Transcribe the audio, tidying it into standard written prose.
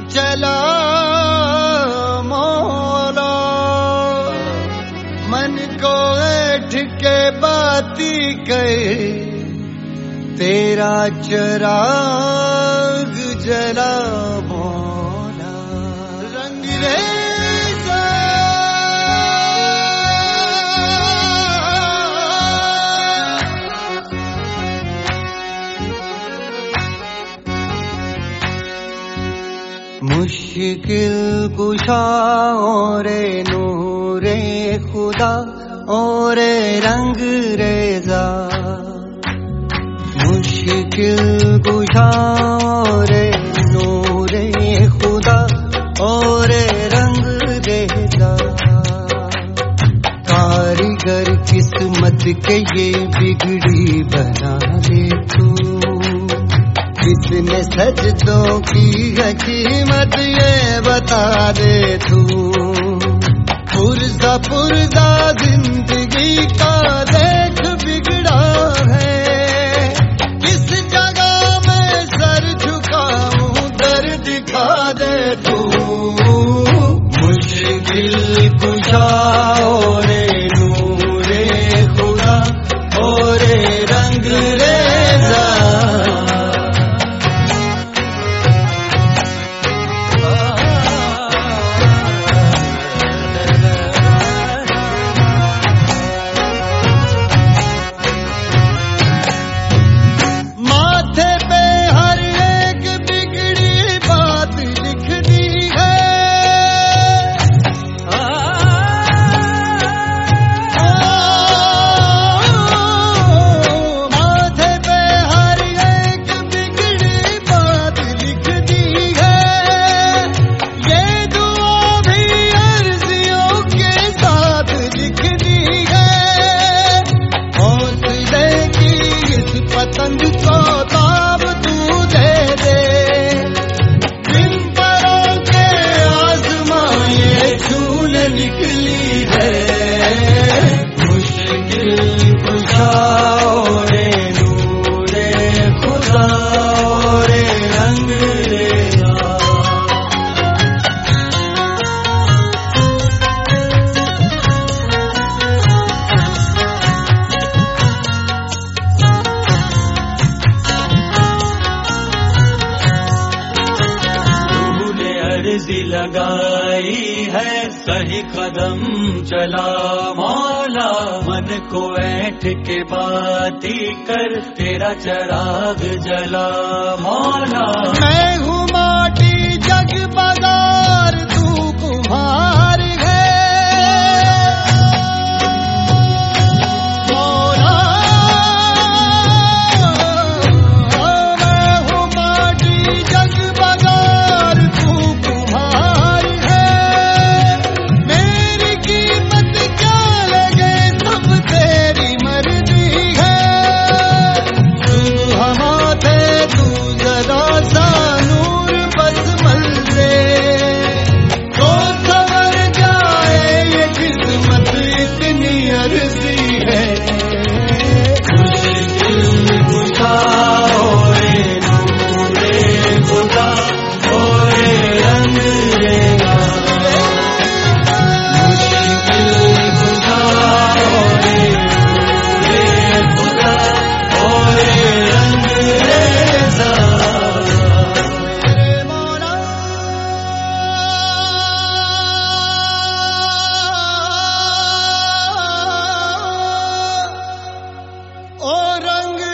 चला मौला, मन को ऐठ के बाती कहे, तेरा चिराग जला मौला। रंगरेज़ा मुश्किल कुशा औरे नूरे खुदा औरे रंगरेज़ा, मुश्किल कुशा औरे नूरे खुदा औरे रंगरेज़ा, कारीगर किस्मत के ये बिगड़ी बना दे तू, कितने सजदों की है कीमत ये बता दे तू। पुरजा पुरजा जिंदगी का देख बिगड़ा है, किस जगह में सर झुकाऊं दर दिखा दे तू। मुश्किल कुशा औरे नूरे खुदा औरे रंगरेज़ा, पतंग को ताब तू दे दे, दिन परों के आज़माए झूल निकली है। मुश्किल कुशा औरे नूरे खुदा औरे रंगरेज़ा, अर्ज़ी लगाई है सही कदम चला मौला, मन को ऐठ के बाती कर, तेरा चिराग जला मौला। मैं हूँ माटी जग बाजार तू कुम्हार है मौला, मैं हूँ माटी जग बाजार तू कुम्हार है। मेरी कीमत क्या लगे सब तेरी मर्जी है, सुबह माथे तू जरा सा नूर बस मंज़े, तो सवर जाए ये किस्मत इतनी अर्ज़ी है। मुश्किल कुशा औरे नूरे खुदा औरे रंगरेज़ा, मुश्किल कुशा औरे नूरे खुदा औरे रंगरेज़ा। मौला ओ रंग